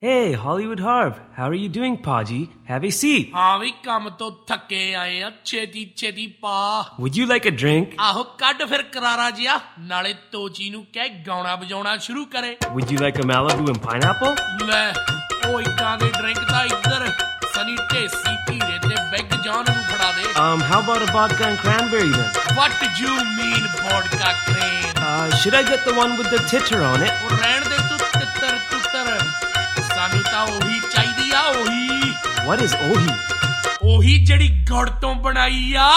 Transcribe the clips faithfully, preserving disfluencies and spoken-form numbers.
Hey, Hollywood Harv, how are you doing, Paji? Have a seat. ਹਾਂ ਵੀ ਕੰਮ ਤੋਂ ਥੱਕੇ ਆਏ ਆ ਛੇਤੀ ਛੇਤੀ ਪਾ Would you like a drink? ਆਹੋ ਕੱਢ ਫਿਰ ਕਰਾਰਾ ਜਿਹਾ ਨਾਲੇ ਤੋਚੀ ਨੂੰ ਕਹਿ ਗਾਉਣਾ ਵਜਾਉਣਾ ਸ਼ੁਰੂ ਕਰੇ Would you like a Malibu and pineapple? ਲੈ ਉਹ ਇਕਾਂ ਦੇ ਡਰਿੰਕ ਤਾਂ ਇੱਧਰ ਸਨੀ ਢੇਸੀ ਧੀਰੇ ਤੇ ਬਿਗ ਜੌਨ ਨੂੰ ਫੜਾ ਦੇ Um, how about a vodka and cranberry then? What do you mean vodka cran? Uh, should I get the one with the titter on it? ਉਹ ਰਹਿਣ ਦੇ ਤੂੰ ਤਿੱਤਰ ਤੁੱਤਰ ਸਾਨੂੰ ਤਾਂ ਉਹੀ ਚਾਹੀਦੀ ਆ ਉਹੀ What is ohi? ਉਹੀ ਜਿਹੜੀ ਗੁੜ ਤੋਂ ਬਣਾਈ ਆ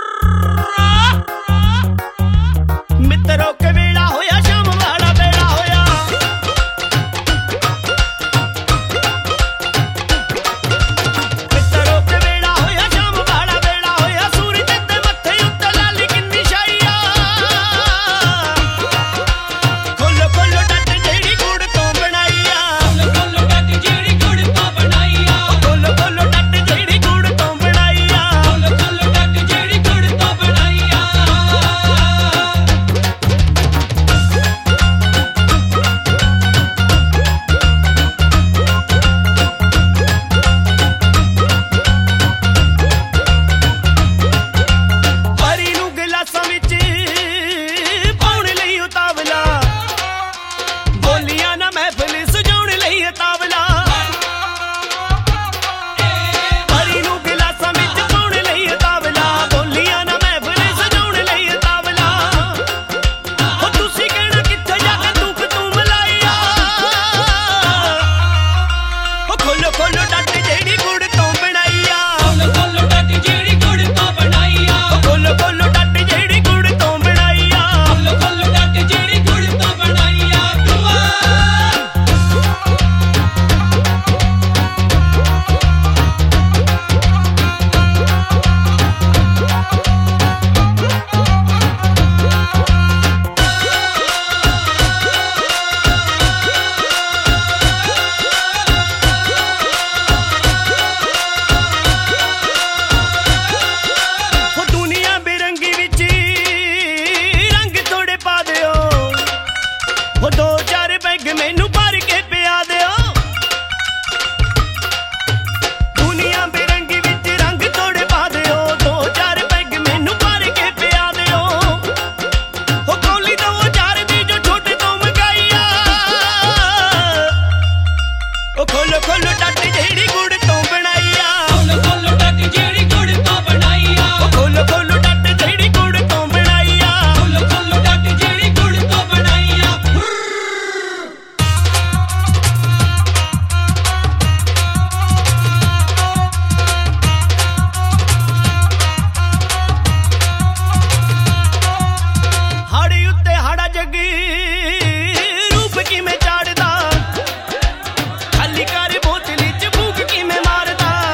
ਮਿੱਤਰੋ ਕਵੇੜਾ ਹੋਇਆ ਸ਼ਾਮ ਵਾਲਾ ਵੇੜਾ ਹੋਇਆ ਮਿੱਤਰੋ ਕਵੇੜਾ ਹੋਇਆ ਸ਼ਾਮ ਵਾਲਾ ਵੇੜਾ ਹੋਇਆ ਸੂਰਜ ਦੇ ਮੱਥੇ ਉੱਤੇ ਲਾਲੀ ਕਿੰਨੀ ਛਾਈ ਆ ਖੋਲੋ ਖੋਲੋ ਡੱਟ ਜਿਹੜੀ ਗੁੜ ਤੋਂ ਬਣਾਈ ਆ ਖੋਲੋ ਖੋਲੋ ਡੱਟ ਜਿਹੜੀ ਗੁੜ ਤੋਂ ਬਣਾਈ ਆ ਖੋਲੋ ਖੋਲੋ ਡੱਟ ਜਿਹੜੀ ਗੁੜ ਤੋਂ ਬਣਾਈ ਆ ਖੋਲੋ ਖੋਲੋ ਡੱਟ ਜਿਹੜੀ ਗੁੜ ਤੋਂ ਬਣਾਈ ਆ ਪਰੀ ਨੂੰ ਗਲਾਸਾਂ ਵਿੱਚ ਪਾਉਣ ਲਈ ਉਤਾਵਲਾ ਬੋਲੀਆਂ ਨਾ ਮਹਿਫਿਲ ਸਜਾਉਣ ਲਈ ਉਤਾਵਲਾ ਪਰੀ ਨੂੰ ਗਲਾਸਾਂ ਵਿੱਚ ਪਾਉਣ ਲਈ ਉਤਾਵਲਾ ਬੋਲੀਆਂ ਨਾ ਮਹਿਫਿਲ ਸਜਾਉਣ ਲਈ ਉਤਾਵਲਾ ਉਹ ਤੁਸੀਂ ਕਹਿਣਾ ਕਿੱਥੇ ਜਾ ਕੇ ਤੂੰ ਤੂੰ ਮਲਾਈਆ ਉਹ ਖੋਲੋ ਖੋਲੋ ਡੱਟ ਜਿਹੜੀ ਗੁੜ ਤੋਂ ਬਣਾਈ ਆ ਖੋਲੋ ਖੋਲੋ ਡੱਟ ਜਿਹੜੀ ਗੁੜ ਤੋਂ ਬਣਾਈ ਆ ਖੋਲੋ ਖੋਲੋ ਡੱਟ ਜਿਹੜੀ ਗੁੜ ਤੋਂ ਬਣਾਈ ਆ ਖੋਲੋ ਖੋਲੋ ਡੱਟ ਜਿਹੜੀ ਗੁੜ ਤੋਂ ਬਣਾਈ ਆ ਉਹ ਦੁਨੀਆ ਬੇਰੰਗੀ ਵਿੱਚ ਰੰਗ ਥੋੜੇ ਪਾ ਦਿਓ ਉਹ ਦੋ ਚਾਰ ਪੈਗ ਮੈਨੂੰ ਭਰ ਕੇ ਪਿਆ ਦਿਓ ਦੁਨੀਆ ਬੇਰੰਗੀ ਵਿੱਚ ਰੰਗ ਥੋੜੇ ਪਾ ਦਿਓ ਦੋ ਚਾਰ ਪੈਗ ਮੈਨੂੰ ਭਰ ਕੇ ਪਿਆ ਦਿਓ ਉਹ ਕੌਲੀ ਦੋ ਚਾਰ ਦੀ ਜੋ ਛੋਟੇ ਤੋਂ ਮੰਗਾਈ ਆ ਉਹ ਖੋਲੋ ਖੋਲੋ ਡੱਟ ਜਿਹੜੀ ਗੁੜ ਤੋਂ ਬਣਾਈ ਆ ਖੋਲੋ ਖੋਲੋ ਡੱਟ ਜਿਹੜੀ ਗੁੜ ਤੋਂ ਬਣਾਈ ਆ ਉਹ ਖੋਲੋ ਖੋਲੋ ਡੱਟ ਜਿਹੜੀ ਗੁੜ ਤੋਂ ਬਣਾਈ ਆ ਖੋਲੋ ਖੋਲੋ ਡੱਟ ਜਿਹੜੀ ਗੁੜ ਤੋਂ ਬਣਾਈ ਆ ਹਾੜੀ ਉੱਤੇ ਹਾੜਾ ਜੱਗੀ ਰੂਪ ਕਿਵੇਂ ਚਾੜਦਾ ਖਾਲੀ ਕਰ ਬੋਤਲੀ ਚ ਭੂਕ ਕਿਵੇਂ ਮਾਰਦਾ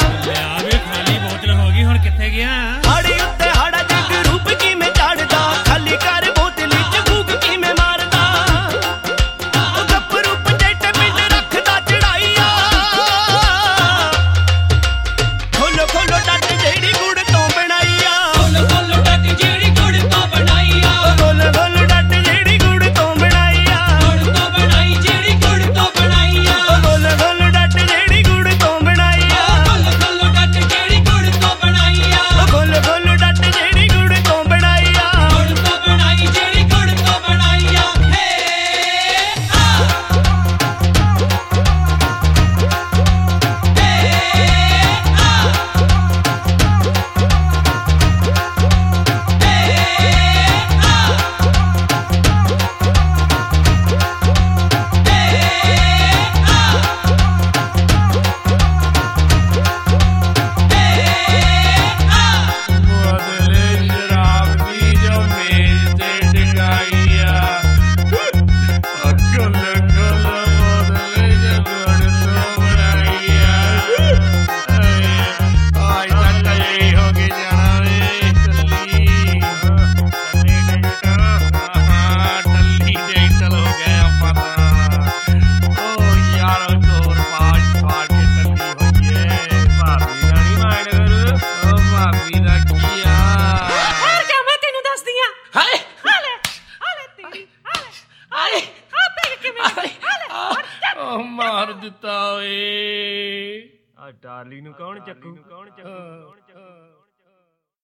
ਓਏ ਆ ਟਾਲੀ ਨੂੰ ਕੌਣ ਚੱਕੂ ਕੌਣ ਚੱਕੂ